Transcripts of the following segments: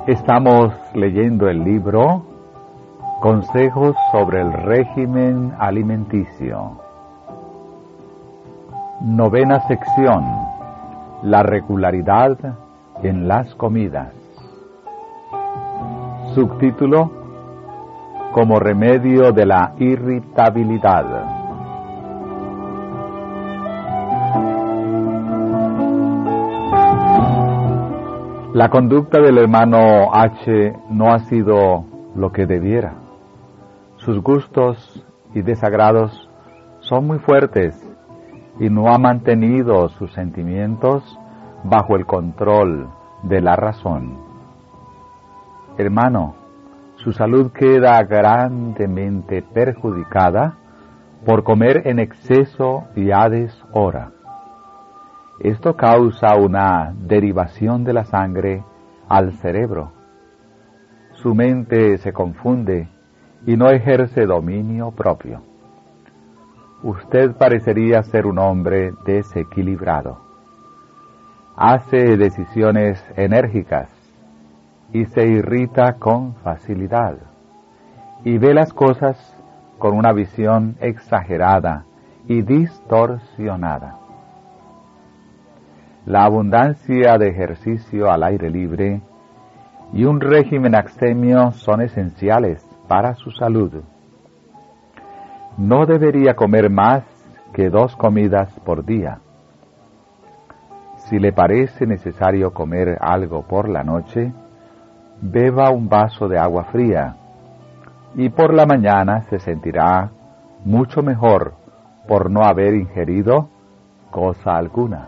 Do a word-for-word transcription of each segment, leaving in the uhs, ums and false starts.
Estamos leyendo el libro Consejos sobre el régimen alimenticio. Novena sección. La regularidad en las comidas. Subtítulo: Como remedio de la irritabilidad. La conducta del hermano H no ha sido lo que debiera. Sus gustos y desagrados son muy fuertes y no ha mantenido sus sentimientos bajo el control de la razón. Hermano, su salud queda grandemente perjudicada por comer en exceso y a deshora. Esto causa una derivación de la sangre al cerebro. Su mente se confunde y no ejerce dominio propio. Usted parecería ser un hombre desequilibrado. Hace decisiones enérgicas y se irrita con facilidad y ve las cosas con una visión exagerada y distorsionada. La abundancia de ejercicio al aire libre y un régimen abstemio son esenciales para su salud. No debería comer más que dos comidas por día. Si le parece necesario comer algo por la noche, beba un vaso de agua fría y por la mañana se sentirá mucho mejor por no haber ingerido cosa alguna.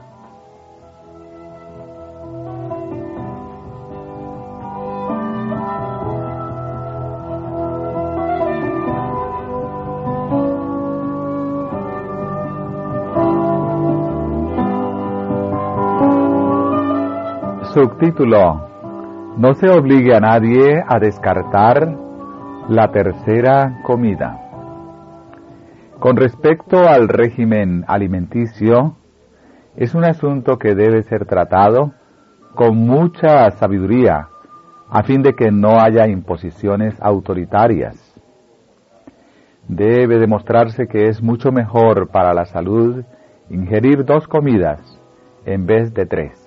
Subtítulo: No se obligue a nadie a descartar la tercera comida. Con respecto al régimen alimenticio, es un asunto que debe ser tratado con mucha sabiduría a fin de que no haya imposiciones autoritarias. Debe demostrarse que es mucho mejor para la salud ingerir dos comidas en vez de tres.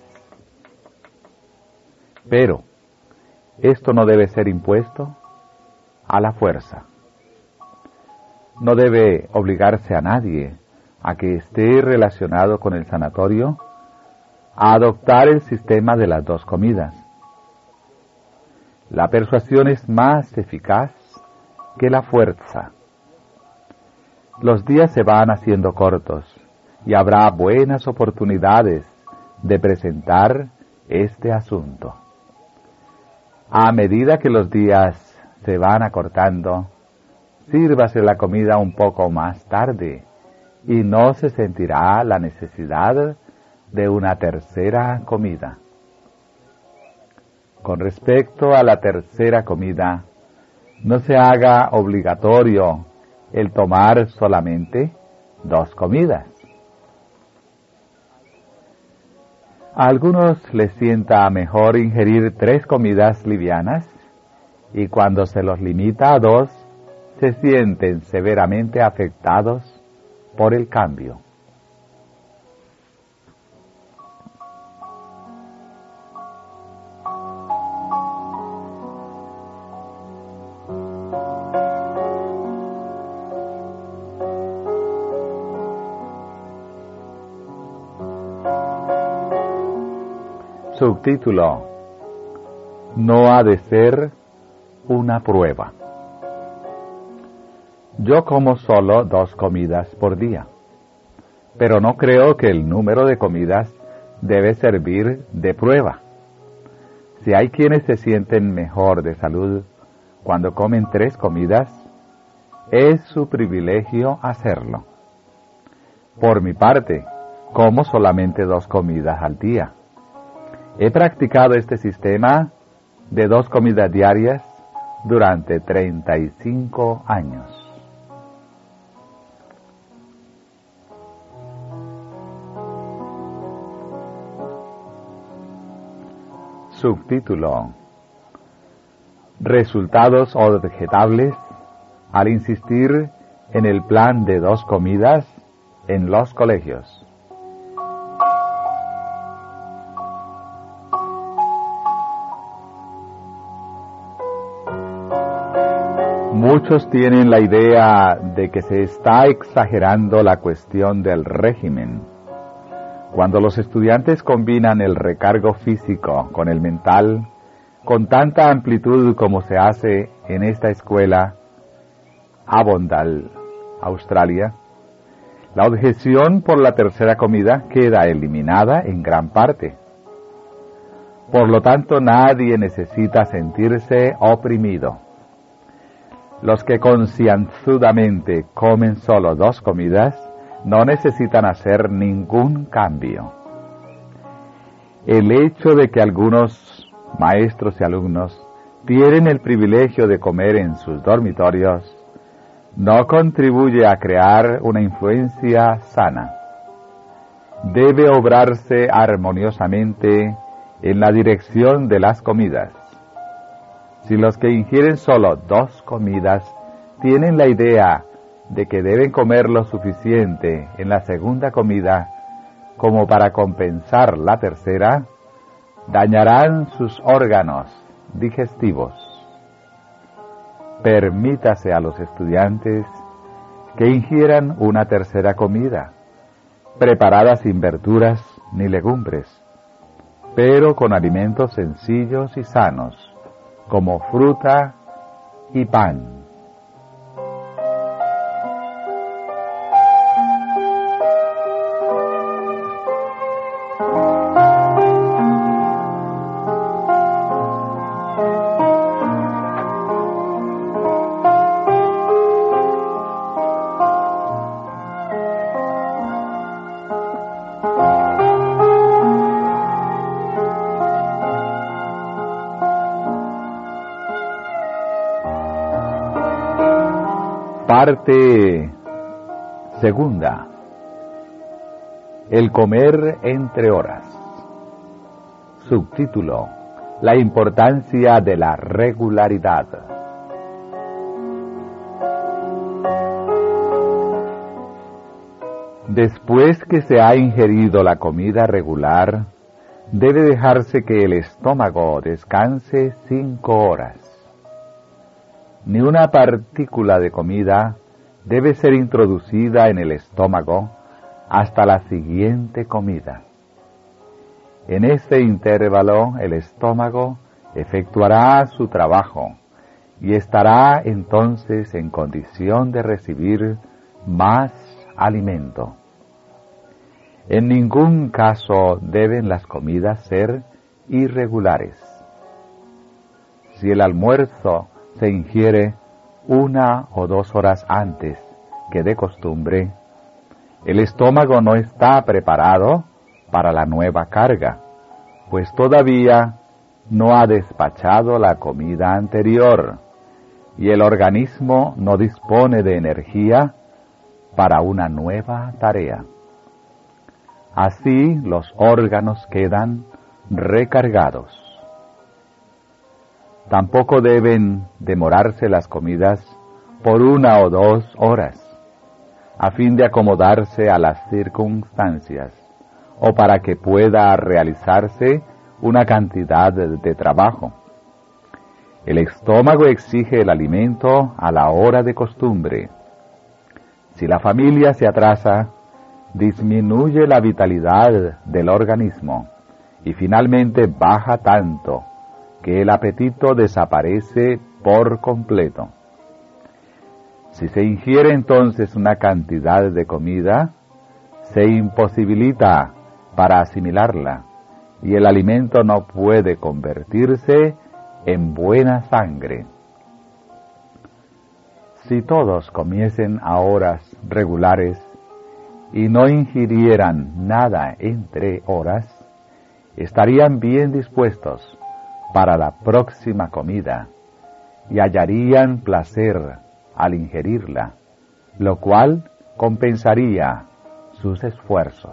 Pero esto no debe ser impuesto a la fuerza. No debe obligarse a nadie a que esté relacionado con el sanatorio a adoptar el sistema de las dos comidas. La persuasión es más eficaz que la fuerza. Los días se van haciendo cortos y habrá buenas oportunidades de presentar este asunto. A medida que los días se van acortando, sírvase la comida un poco más tarde y no se sentirá la necesidad de una tercera comida. Con respecto a la tercera comida, no se haga obligatorio el tomar solamente dos comidas. A algunos les sienta mejor ingerir tres comidas livianas y cuando se los limita a dos, se sienten severamente afectados por el cambio. Subtítulo: No ha de ser una prueba. Yo como solo dos comidas por día, pero no creo que el número de comidas debe servir de prueba. Si hay quienes se sienten mejor de salud cuando comen tres comidas, es su privilegio hacerlo. Por mi parte, como solamente dos comidas al día. He practicado este sistema de dos comidas diarias durante treinta y cinco años. Subtítulo: resultados objetables al insistir en el plan de dos comidas en los colegios. Muchos tienen la idea de que se está exagerando la cuestión del régimen. Cuando los estudiantes combinan el recargo físico con el mental, con tanta amplitud como se hace en esta escuela, Avondale, Australia, la objeción por la tercera comida queda eliminada en gran parte. Por lo tanto, nadie necesita sentirse oprimido. Los que concienzudamente comen solo dos comidas no necesitan hacer ningún cambio. El hecho de que algunos maestros y alumnos tienen el privilegio de comer en sus dormitorios no contribuye a crear una influencia sana. Debe obrarse armoniosamente en la dirección de las comidas. Si los que ingieren solo dos comidas tienen la idea de que deben comer lo suficiente en la segunda comida como para compensar la tercera, dañarán sus órganos digestivos. Permítase a los estudiantes que ingieran una tercera comida, preparada sin verduras ni legumbres, pero con alimentos sencillos y sanos, como fruta y pan. Parte segunda. El comer entre horas. Subtítulo: La importancia de la regularidad. Después que se ha ingerido la comida regular, debe dejarse que el estómago descanse cinco horas. Ni una partícula de comida debe ser introducida en el estómago hasta la siguiente comida. En ese intervalo, el estómago efectuará su trabajo y estará entonces en condición de recibir más alimento. En ningún caso deben las comidas ser irregulares. Si el almuerzo se ingiere una o dos horas antes que de costumbre, el estómago no está preparado para la nueva carga, pues todavía no ha despachado la comida anterior y el organismo no dispone de energía para una nueva tarea. Así los órganos quedan recargados. Tampoco deben demorarse las comidas por una o dos horas, a fin de acomodarse a las circunstancias, o para que pueda realizarse una cantidad de, de trabajo. El estómago exige el alimento a la hora de costumbre. Si la familia se atrasa, disminuye la vitalidad del organismo y finalmente baja tanto que el apetito desaparece por completo. Si se ingiere entonces una cantidad de comida, se imposibilita para asimilarla y el alimento no puede convertirse en buena sangre. Si todos comiesen a horas regulares y no ingirieran nada entre horas, estarían bien dispuestos para la próxima comida y hallarían placer al ingerirla, lo cual compensaría sus esfuerzos.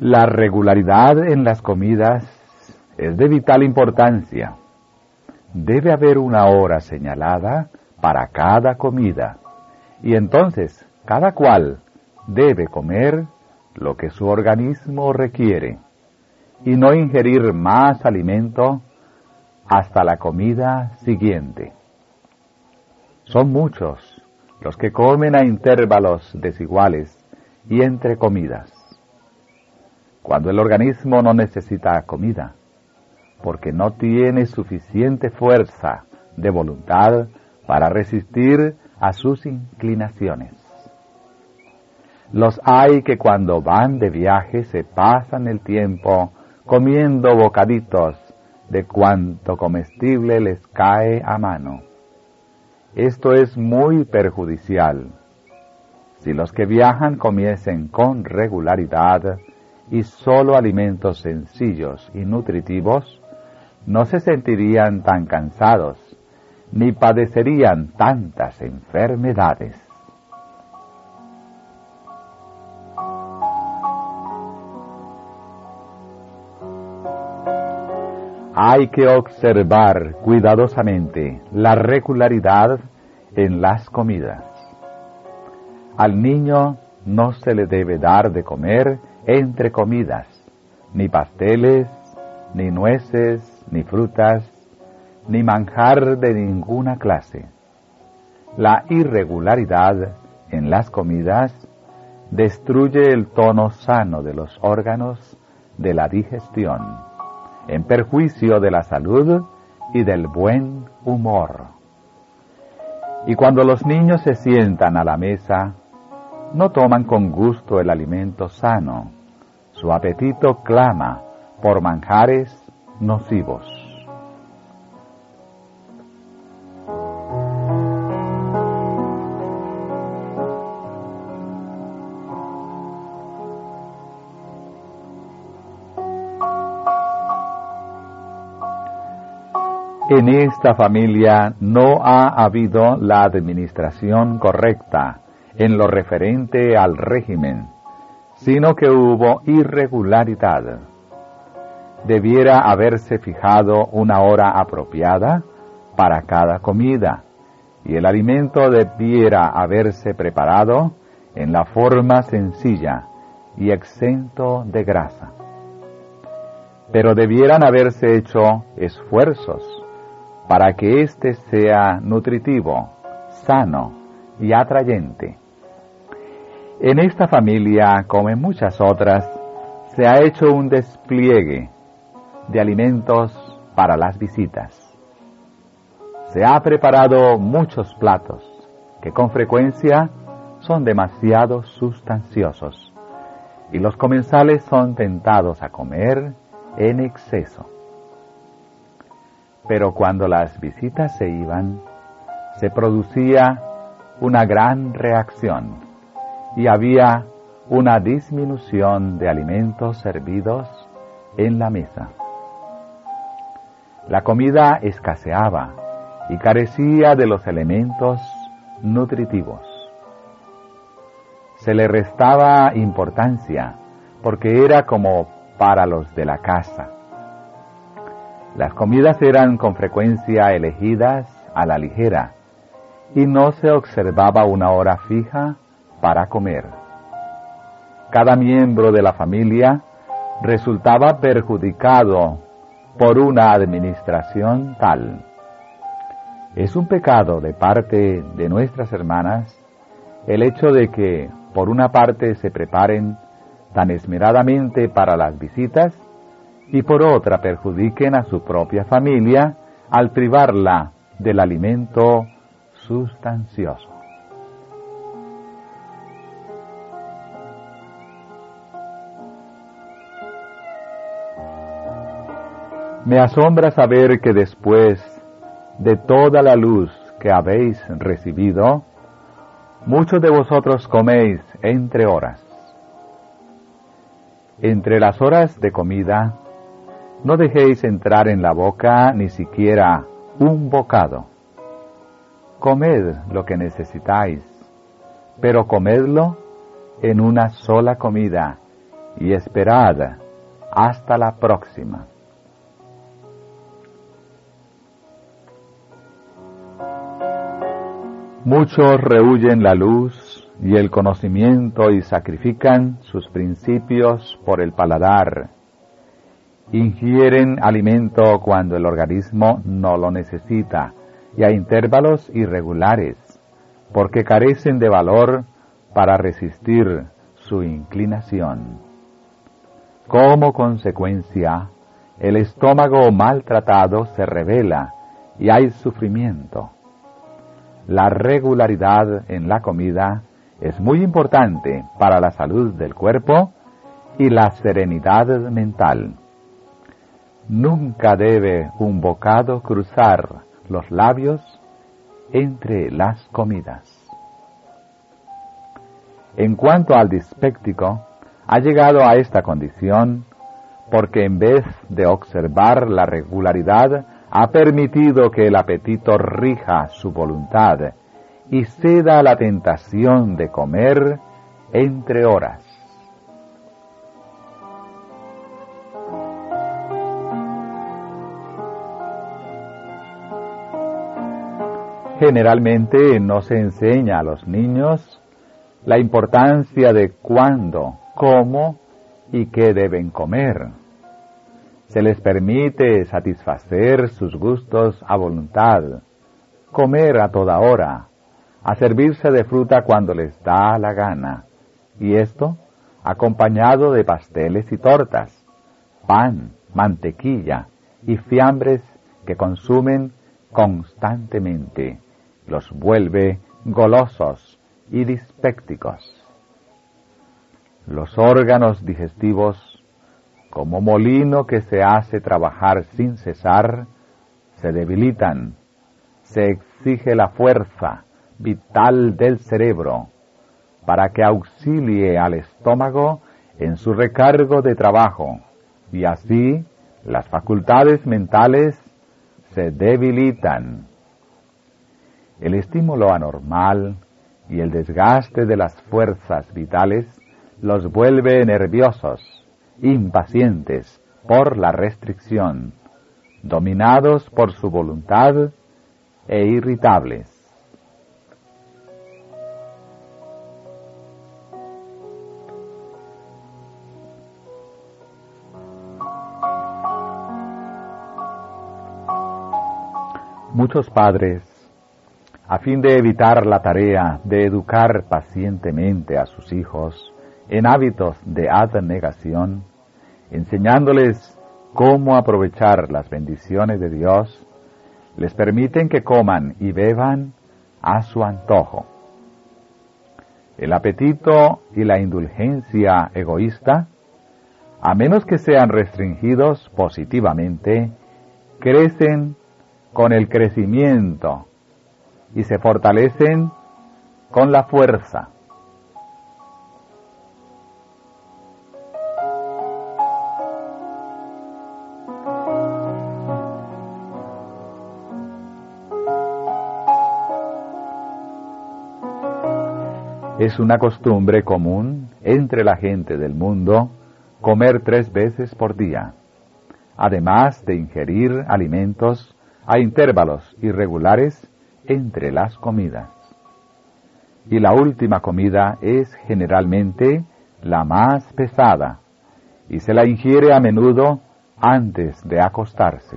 La regularidad en las comidas es de vital importancia. Debe haber una hora señalada para cada comida, y entonces cada cual debe comer lo que su organismo requiere, y no ingerir más alimento hasta la comida siguiente. Son muchos los que comen a intervalos desiguales y entre comidas, cuando el organismo no necesita comida, porque no tiene suficiente fuerza de voluntad para resistir a sus inclinaciones. Los hay que cuando van de viaje se pasan el tiempo comiendo bocaditos de cuanto comestible les cae a mano. Esto es muy perjudicial. Si los que viajan comiesen con regularidad y solo alimentos sencillos y nutritivos, no se sentirían tan cansados, ni padecerían tantas enfermedades. Hay que observar cuidadosamente la regularidad en las comidas. Al niño no se le debe dar de comer entre comidas, ni pasteles, ni nueces, ni frutas, ni manjar de ninguna clase. La irregularidad en las comidas destruye el tono sano de los órganos de la digestión, en perjuicio de la salud y del buen humor. Y cuando los niños se sientan a la mesa, no toman con gusto el alimento sano. Su apetito clama por manjares nocivos. En esta familia no ha habido la administración correcta en lo referente al régimen, sino que hubo irregularidad. Debiera haberse fijado una hora apropiada para cada comida, y el alimento debiera haberse preparado en la forma sencilla y exento de grasa. Pero debieran haberse hecho esfuerzos para que éste sea nutritivo, sano y atrayente. En esta familia, como en muchas otras, se ha hecho un despliegue de alimentos para las visitas. Se ha preparado muchos platos que con frecuencia son demasiado sustanciosos, y los comensales son tentados a comer en exceso. Pero cuando las visitas se iban, se producía una gran reacción y había una disminución de alimentos servidos en la mesa. La comida escaseaba y carecía de los elementos nutritivos. Se le restaba importancia porque era como para los de la casa. Las comidas eran con frecuencia elegidas a la ligera y no se observaba una hora fija para comer. Cada miembro de la familia resultaba perjudicado por una administración tal. Es un pecado de parte de nuestras hermanas el hecho de que, por una parte, se preparen tan esmeradamente para las visitas y por otra perjudiquen a su propia familia al privarla del alimento sustancioso. Me asombra saber que después de toda la luz que habéis recibido, muchos de vosotros coméis entre horas. Entre las horas de comida, no dejéis entrar en la boca ni siquiera un bocado. Comed lo que necesitáis, pero comedlo en una sola comida y esperad hasta la próxima. Muchos rehúyen la luz y el conocimiento y sacrifican sus principios por el paladar. Ingieren alimento cuando el organismo no lo necesita y a intervalos irregulares, porque carecen de valor para resistir su inclinación. Como consecuencia, el estómago maltratado se revela y hay sufrimiento. La regularidad en la comida es muy importante para la salud del cuerpo y la serenidad mental. Nunca debe un bocado cruzar los labios entre las comidas. En cuanto al dispéptico, ha llegado a esta condición porque en vez de observar la regularidad, ha permitido que el apetito rija su voluntad y ceda a la tentación de comer entre horas. Generalmente no se enseña a los niños la importancia de cuándo, cómo y qué deben comer. Se les permite satisfacer sus gustos a voluntad, comer a toda hora, a servirse de fruta cuando les da la gana, y esto acompañado de pasteles y tortas, pan, mantequilla y fiambres que consumen constantemente. Los vuelve golosos y dispépticos. Los órganos digestivos, como molino que se hace trabajar sin cesar, se debilitan. Se exige la fuerza vital del cerebro para que auxilie al estómago en su recargo de trabajo, y así las facultades mentales se debilitan. El estímulo anormal y el desgaste de las fuerzas vitales los vuelve nerviosos, impacientes por la restricción, dominados por su voluntad e irritables. Muchos padres, a fin de evitar la tarea de educar pacientemente a sus hijos en hábitos de abnegación, enseñándoles cómo aprovechar las bendiciones de Dios, les permiten que coman y beban a su antojo. El apetito y la indulgencia egoísta, a menos que sean restringidos positivamente, crecen con el crecimiento y se fortalecen con la fuerza. Es una costumbre común entre la gente del mundo comer tres veces por día, además de ingerir alimentos a intervalos irregulares entre las comidas. Y la última comida es generalmente la más pesada, y se la ingiere a menudo antes de acostarse.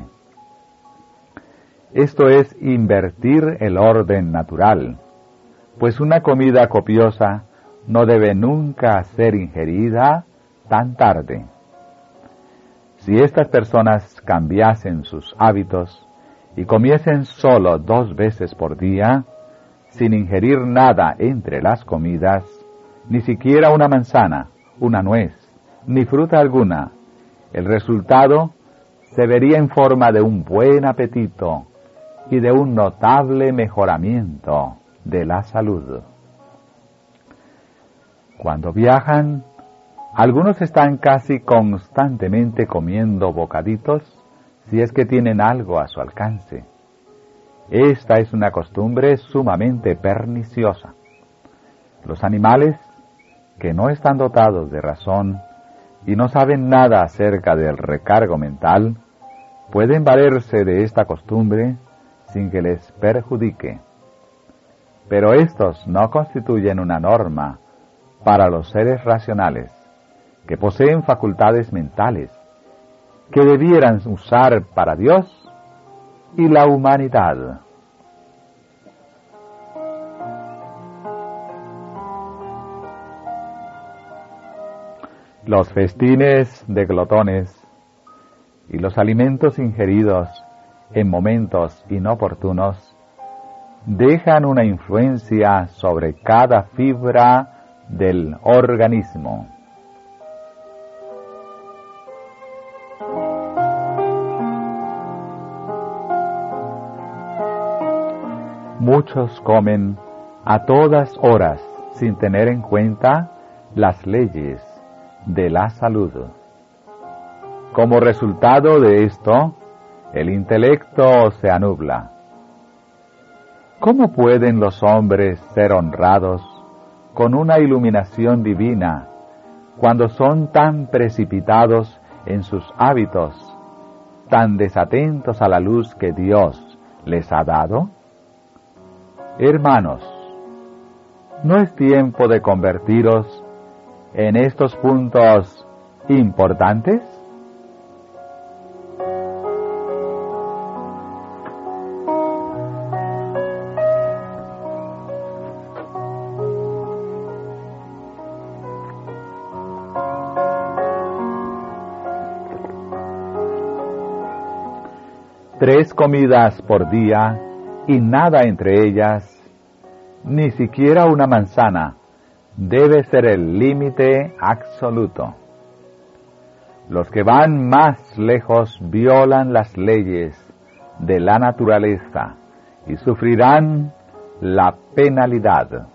Esto es invertir el orden natural, pues una comida copiosa no debe nunca ser ingerida tan tarde. Si estas personas cambiasen sus hábitos y comiesen solo dos veces por día, sin ingerir nada entre las comidas, ni siquiera una manzana, una nuez, ni fruta alguna, el resultado se vería en forma de un buen apetito y de un notable mejoramiento de la salud. Cuando viajan, algunos están casi constantemente comiendo bocaditos si es que tienen algo a su alcance. Esta es una costumbre sumamente perniciosa. Los animales que no están dotados de razón y no saben nada acerca del recargo mental, pueden valerse de esta costumbre sin que les perjudique. Pero estos no constituyen una norma para los seres racionales, que poseen facultades mentales, que debieran usar para Dios y la humanidad. Los festines de glotones y los alimentos ingeridos en momentos inoportunos dejan una influencia sobre cada fibra del organismo. Muchos comen a todas horas sin tener en cuenta las leyes de la salud. Como resultado de esto, el intelecto se anubla. ¿Cómo pueden los hombres ser honrados con una iluminación divina cuando son tan precipitados en sus hábitos, tan desatentos a la luz que Dios les ha dado? Hermanos, ¿no es tiempo de convertiros en estos puntos importantes? Tres comidas por día y nada entre ellas, ni siquiera una manzana, debe ser el límite absoluto. Los que van más lejos violan las leyes de la naturaleza y sufrirán la penalidad.